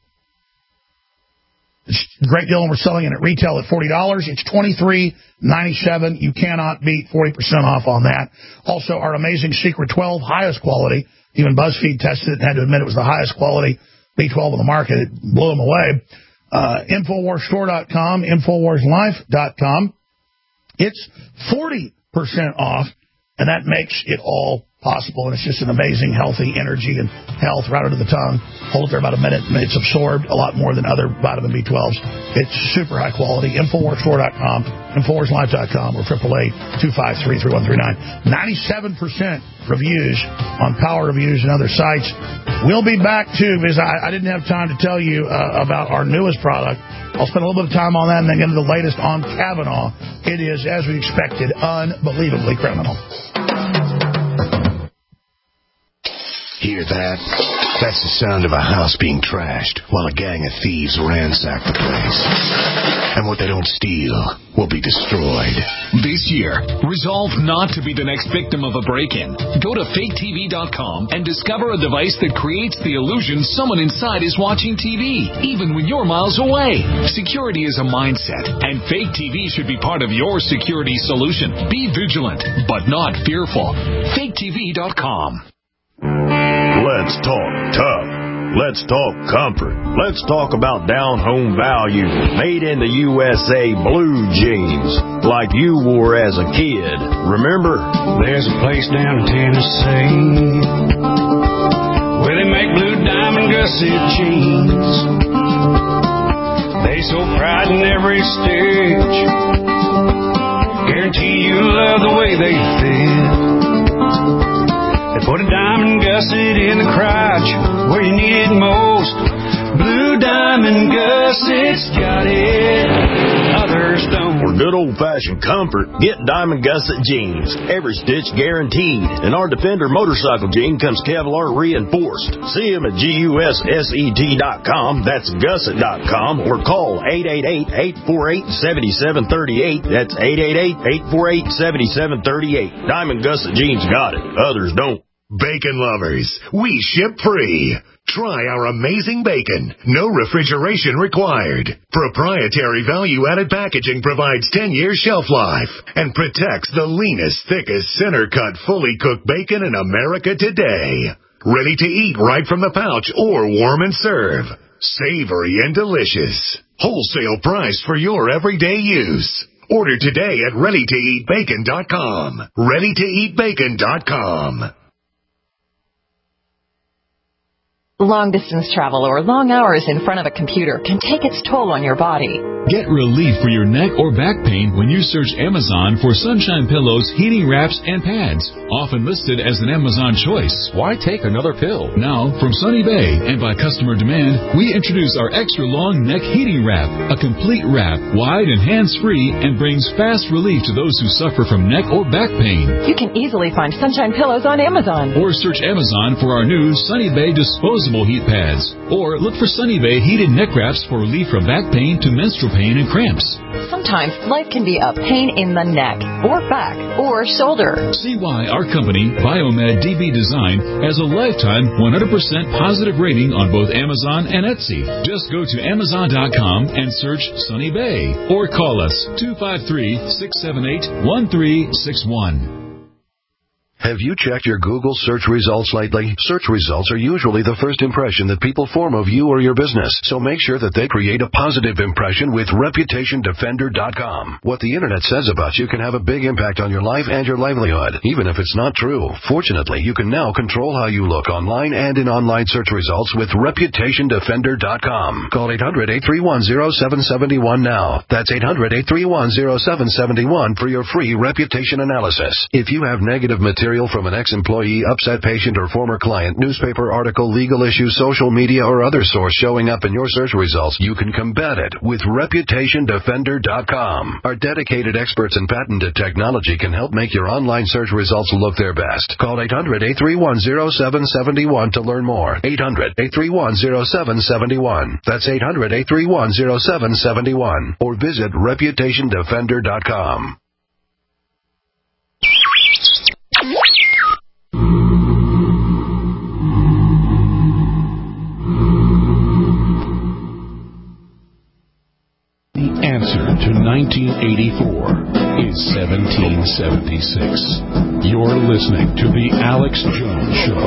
It's a great deal when we're selling it at retail at forty dollars. It's twenty-three ninety-seven. You cannot beat forty percent off on that. Also, our amazing Secret twelve, highest quality. Even BuzzFeed tested it and had to admit it was the highest quality B twelve on the market. It blew them away. Uh, Infowars Store dot com, Infowars Life dot com. It's forty percent off, and that makes it all possible. And it's just an amazing, healthy energy and health right under the tongue. Hold it there about a minute, and it's absorbed a lot more than other vitamin B twelves. It's super high quality. Infowars Store dot com, Infowars Life dot com, or eight eight eight, two five three, three one three nine. ninety-seven percent reviews on Power Reviews and other sites. We'll be back, too, because I, I didn't have time to tell you uh, about our newest product. I'll spend a little bit of time on that and then get into the latest on Kavanaugh. It is, as we expected, unbelievably criminal. Hear that? That's the sound of a house being trashed while a gang of thieves ransack the place. And what they don't steal will be destroyed. This year, resolve not to be the next victim of a break-in. Go to fake T V dot com and discover a device that creates the illusion someone inside is watching T V, even when you're miles away. Security is a mindset, and Fake T V should be part of your security solution. Be vigilant, but not fearful. fake T V dot com. Let's talk tough. Let's talk comfort. Let's talk about down-home value. Made in the U S A blue jeans, like you wore as a kid. Remember? There's a place down in Tennessee where they make blue diamond gusset jeans. They so pride in every stitch. Guarantee you love the way they fit. They put a diamond gusset gusset in the crotch where you need it most. Blue Diamond Gusset's got it, others don't. For good old-fashioned comfort, get Diamond Gusset jeans. Every stitch guaranteed. And our Defender motorcycle jean comes Kevlar reinforced. See them at gusset dot com. That's gusset dot com. Or call eight eight eight, eight four eight, seven seven three eight. That's eight eight eight, eight four eight, seven seven three eight. Diamond Gusset jeans got it. Others don't. Bacon lovers, we ship free. Try our amazing bacon. No refrigeration required. Proprietary value-added packaging provides ten years shelf life and protects the leanest, thickest, center-cut, fully cooked bacon in America today. Ready to eat right from the pouch or warm and serve. Savory and delicious. Wholesale price for your everyday use. Order today at ready to eat bacon dot com. ready to eat bacon dot com. Long-distance travel or long hours in front of a computer can take its toll on your body. Get relief for your neck or back pain when you search Amazon for Sunshine Pillows, heating wraps, and pads, often listed as an Amazon choice. Why take another pill? Now, from Sunny Bay and by customer demand, we introduce our extra-long neck heating wrap, a complete wrap, wide and hands-free, and brings fast relief to those who suffer from neck or back pain. You can easily find Sunshine Pillows on Amazon. Or search Amazon for our new Sunny Bay disposable heat pads. Or look for Sunny Bay heated neck wraps for relief from back pain to menstrual pain and cramps. Sometimes life can be a pain in the neck, or back, or shoulder. See why our company, Biomed D B Design, has a lifetime one hundred percent positive rating on both Amazon and Etsy. Just go to amazon dot com and search Sunny Bay, or call us two five three, six seven eight, one three six one. Have you checked your Google search results lately? Search results are usually the first impression that people form of you or your business, so make sure that they create a positive impression with reputation defender dot com. What the internet says about you can have a big impact on your life and your livelihood, even if it's not true. Fortunately, you can now control how you look online and in online search results with reputation defender dot com. Call eight hundred, eight three one, zero seven seven one now. That's eight hundred, eight three one, zero seven seven one for your free reputation analysis. If you have negative material from an ex-employee, upset patient, or former client, newspaper article, legal issue, social media, or other source showing up in your search results, you can combat it with reputation defender dot com. Our dedicated experts in patented technology can help make your online search results look their best. Call eight hundred, eight three one, zero seven seven one to learn more. eight hundred, eight three one, zero seven seven one. That's eight hundred, eight three one, zero seven seven one. Or visit reputation defender dot com. The answer to nineteen eighty-four is seventeen seventy-six. You're listening to The Alex Jones Show.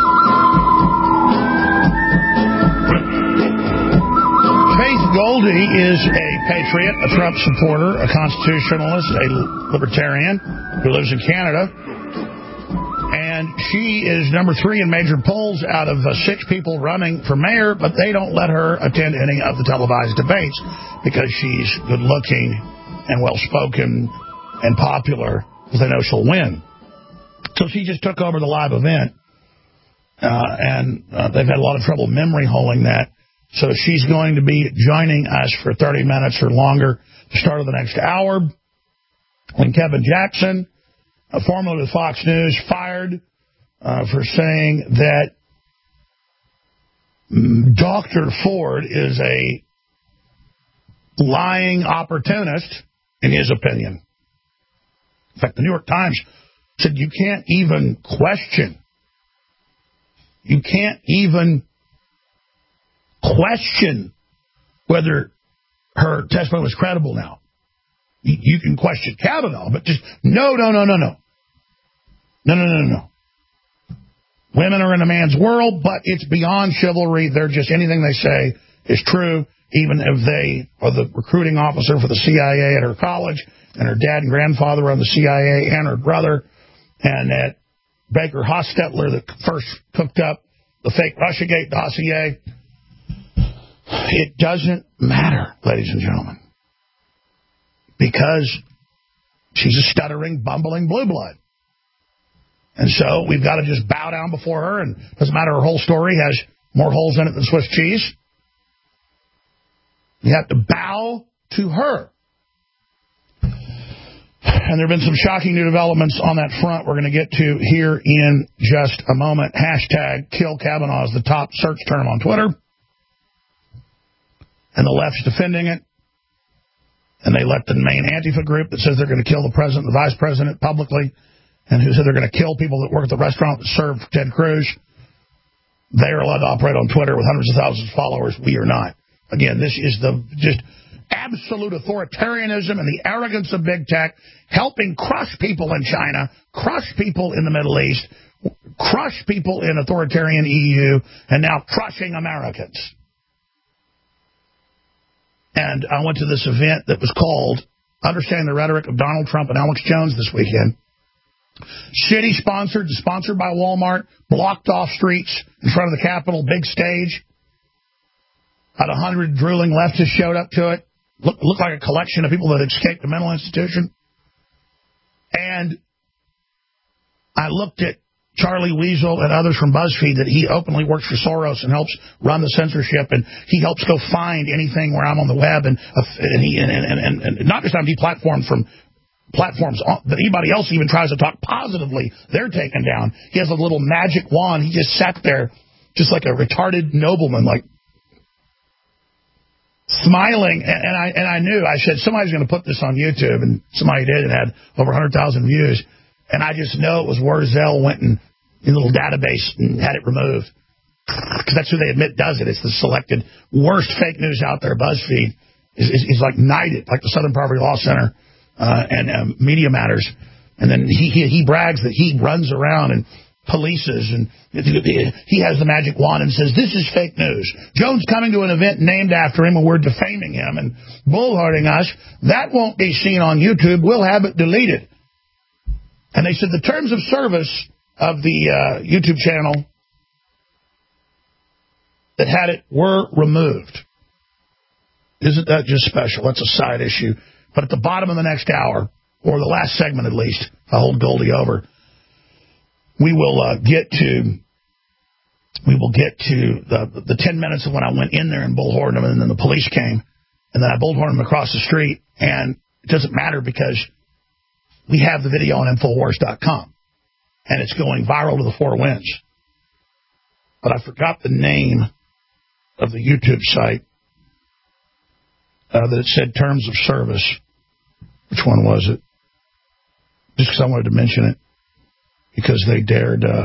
Faith Goldie is a patriot, a Trump supporter, a constitutionalist, a libertarian who lives in Canada. And she is number three in major polls out of uh, six people running for mayor, but they don't let her attend any of the televised debates because she's good-looking and well-spoken and popular, because they know she'll win. So she just took over the live event, uh, and uh, they've had a lot of trouble memory holing that. So she's going to be joining us for thirty minutes or longer to start of the next hour. When Kevin Jackson, Uh, formerly with Fox News, fired uh, for saying that mm, Doctor Ford is a lying opportunist, in his opinion. In fact, the New York Times said you can't even question. You can't even question whether her testimony was credible now. You, you can question Kavanaugh, but just no, no, no, no, no. No, no, no, no. Women are in a man's world, but it's beyond chivalry. They're just, anything they say is true, even if they are the recruiting officer for the C I A at her college, and her dad and grandfather were on the C I A, and her brother, and that Baker Hostetler that first cooked up the fake Russiagate dossier. It doesn't matter, ladies and gentlemen, because she's a stuttering, bumbling blue blood. And so we've got to just bow down before her, and it doesn't matter, her whole story has more holes in it than Swiss cheese. You have to bow to her. And there have been some shocking new developments on that front we're going to get to here in just a moment. Hashtag Kill Kavanaugh is the top search term on Twitter. And the left's defending it. And they let the main Antifa group that says they're going to kill the president and the vice president publicly, and who said they're going to kill people that work at the restaurant that served Ted Cruz, they are allowed to operate on Twitter with hundreds of thousands of followers. We are not. Again, this is the just absolute authoritarianism and the arrogance of big tech, helping crush people in China, crush people in the Middle East, crush people in authoritarian E U, and now crushing Americans. And I went to this event that was called Understanding the Rhetoric of Donald Trump and Alex Jones this weekend. City sponsored, sponsored by Walmart, blocked off streets in front of the Capitol, big stage. About a hundred drooling leftists showed up to it. Looked, looked like a collection of people that escaped a mental institution. And I looked at Charlie Weasel and others from BuzzFeed that he openly works for Soros and helps run the censorship, and he helps go find anything where I'm on the web, and and, he, and, and, and, and not just I'm deplatformed from platforms, but anybody else even tries to talk positively, they're taken down. He has a little magic wand. He just sat there just like a retarded nobleman, like smiling, and, and I and I knew, I said, somebody's going to put this on YouTube, and somebody did, and had over one hundred thousand views, and I just know it was Wurzel went and in a little database and had it removed, because that's who they admit does it. It's the selected worst fake news out there. BuzzFeed is, is, is like knighted, like the Southern Poverty Law Center uh, and um, Media Matters, and then he, he he brags that he runs around and polices, and he has the magic wand and says, this is fake news. Jones coming to an event named after him, and we're defaming him and bullhorning us. That won't be seen on YouTube. We'll have it deleted. And they said the terms of service of the uh, YouTube channel that had it were removed. Isn't that just special? That's a side issue. But at the bottom of the next hour, or the last segment at least, if I hold Goldie over, we will uh, get to we will get to the the ten minutes of when I went in there and bullhorned him, and then the police came, and then I bullhorned him across the street, and it doesn't matter because we have the video on Infowars dot com, and it's going viral to the four winds. But I forgot the name of the YouTube site uh, that it said terms of service. Which one was it? Just because I wanted to mention it. Because they dared, uh,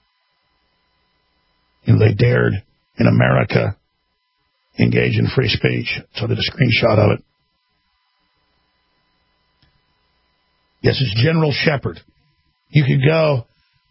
you know, they dared in America engage in free speech. So I did a screenshot of it. Yes, it's General Shepard. You could go,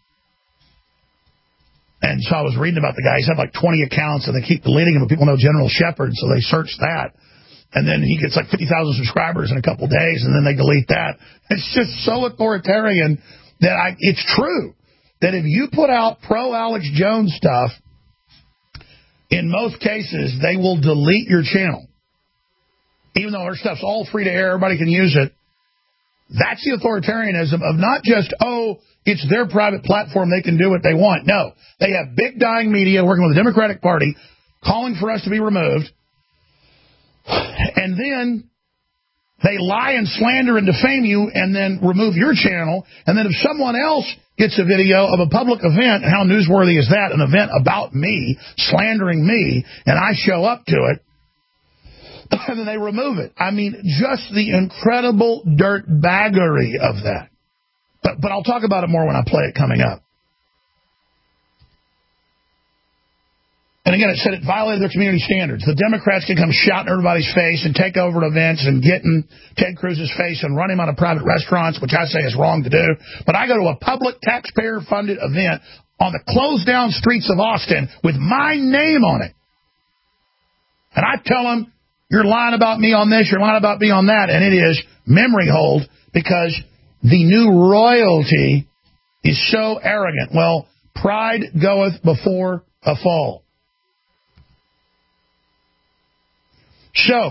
and so I was reading about the guy. He's had like twenty accounts, and they keep deleting him, but people know General Shepard, so they search that. And then he gets like fifty thousand subscribers in a couple days, and then they delete that. It's just so authoritarian that I, it's true that if you put out pro-Alex Jones stuff, in most cases, they will delete your channel. Even though our stuff's all free to air, everybody can use it. That's the authoritarianism of not just, oh, it's their private platform, they can do what they want. No, they have big dying media working with the Democratic Party, calling for us to be removed, and then they lie and slander and defame you and then remove your channel. And then if someone else gets a video of a public event, how newsworthy is that? An event about me, slandering me, and I show up to it, and then they remove it. I mean, just the incredible dirtbaggery of that. But, but I'll talk about it more when I play it coming up. And again, it said it violated their community standards. The Democrats can come shout in everybody's face and take over at events and get in Ted Cruz's face and run him out of private restaurants, which I say is wrong to do. But I go to a public taxpayer-funded event on the closed-down streets of Austin with my name on it. And I tell them, you're lying about me on this, you're lying about me on that, and it is memory hold because the new royalty is so arrogant. Well, pride goeth before a fall. So,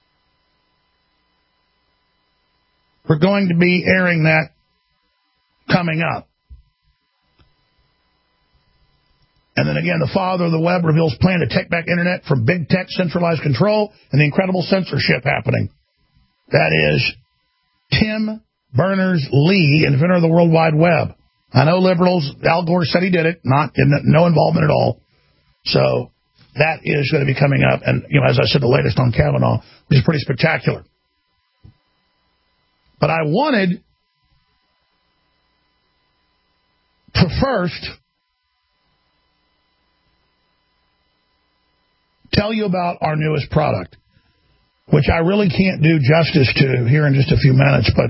we're going to be airing that coming up. And then again, the father of the web reveals plan to take back internet from big tech centralized control and the incredible censorship happening. That is Tim Berners-Lee, inventor of the World Wide Web. I know liberals, Al Gore said he did it, not no involvement at all. So that is going to be coming up. And, you know, as I said, the latest on Kavanaugh, which is pretty spectacular. But I wanted to first tell you about our newest product, which I really can't do justice to here in just a few minutes, but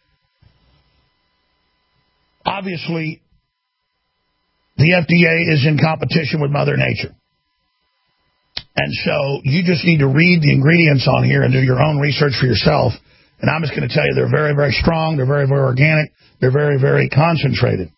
obviously the F D A is in competition with Mother Nature. And so you just need to read the ingredients on here and do your own research for yourself. And I'm just going to tell you they're very, very strong, they're very, very organic, they're very, very concentrated.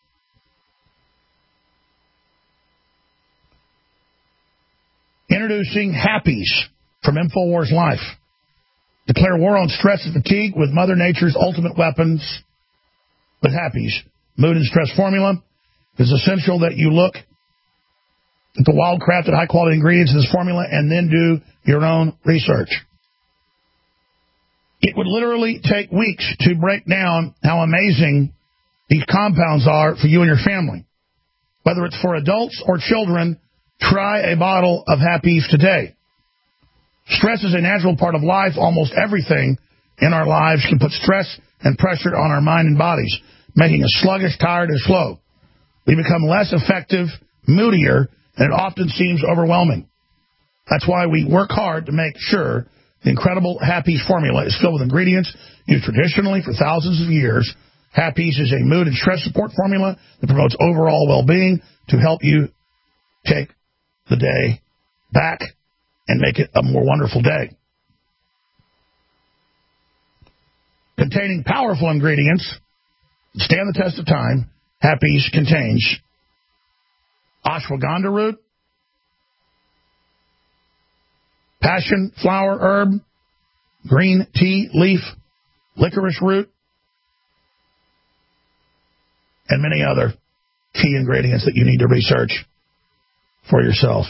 Introducing Happies from InfoWars Life. Declare war on stress and fatigue with Mother Nature's ultimate weapons with Happies. Mood and stress formula. It is essential that you look at the wild-crafted, high-quality ingredients in this formula and then do your own research. It would literally take weeks to break down how amazing these compounds are for you and your family. Whether it's for adults or children, try a bottle of Happies today. Stress is a natural part of life. Almost everything in our lives can put stress and pressure on our mind and bodies, making us sluggish, tired, and slow. We become less effective, moodier, and it often seems overwhelming. That's why we work hard to make sure the incredible Happies formula is filled with ingredients used traditionally for thousands of years. Happies is a mood and stress support formula that promotes overall well-being to help you take the day back and make it a more wonderful day. Containing powerful ingredients that stand the test of time, Happies contains ashwagandha root, passion flower herb, green tea leaf, licorice root, and many other key ingredients that you need to research for yourself.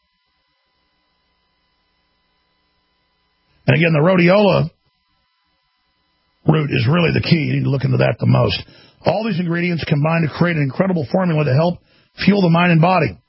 And again, the rhodiola root is really the key. You need to look into that the most. All these ingredients combine to create an incredible formula to help fuel the mind and body.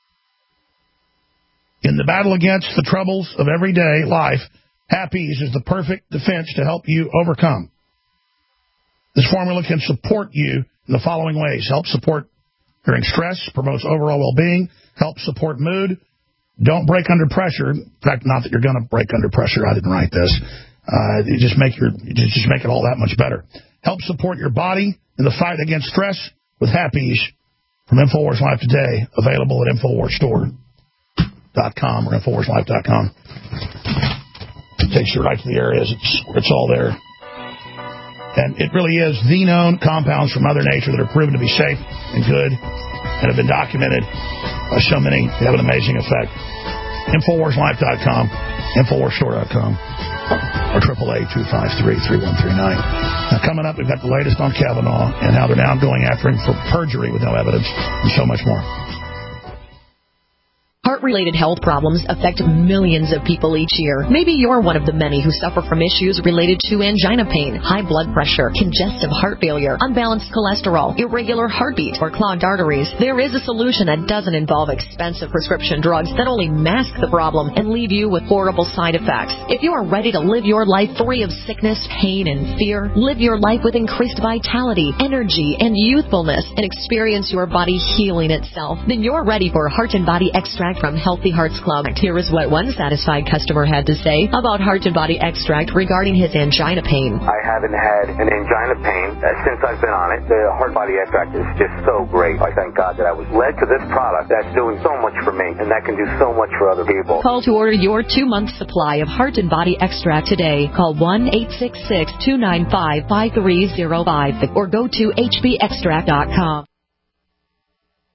In the battle against the troubles of everyday life, Happies is the perfect defense to help you overcome. This formula can support you in the following ways. Help support during stress, promotes overall well-being, helps support mood, don't break under pressure. In fact, not that you're going to break under pressure. I didn't write this. Uh, you just make your you just make it all that much better. Help support your body in the fight against stress with Happies from InfoWars Life today, available at InfoWars Store dot com or InfoWars Life dot com. It takes you right to the areas. It's, it's all there. And it really is the known compounds from Mother Nature that are proven to be safe and good and have been documented by so many. They have an amazing effect. InfoWars Life dot com, InfoWars Store dot com, or triple A two five three, three one three nine. Now, coming up, we've got the latest on Kavanaugh and how they're now going after him for perjury with no evidence and so much more. Heart-related health problems affect millions of people each year. Maybe you're one of the many who suffer from issues related to angina pain, high blood pressure, congestive heart failure, unbalanced cholesterol, irregular heartbeat, or clogged arteries. There is a solution that doesn't involve expensive prescription drugs that only mask the problem and leave you with horrible side effects. If you are ready to live your life free of sickness, pain, and fear, live your life with increased vitality, energy, and youthfulness, and experience your body healing itself, then you're ready for Heart and Body Extract from Healthy Hearts Club. Here is what one satisfied customer had to say about Heart and Body Extract regarding his angina pain. I haven't had an angina pain uh, since I've been on it. The Heart Body Extract is just so great. I thank God that I was led to this product that's doing so much for me and that can do so much for other people. Call to order your two-month supply of Heart and Body Extract today. Call one eight six six, two nine five, five three zero five or go to H B extract dot com.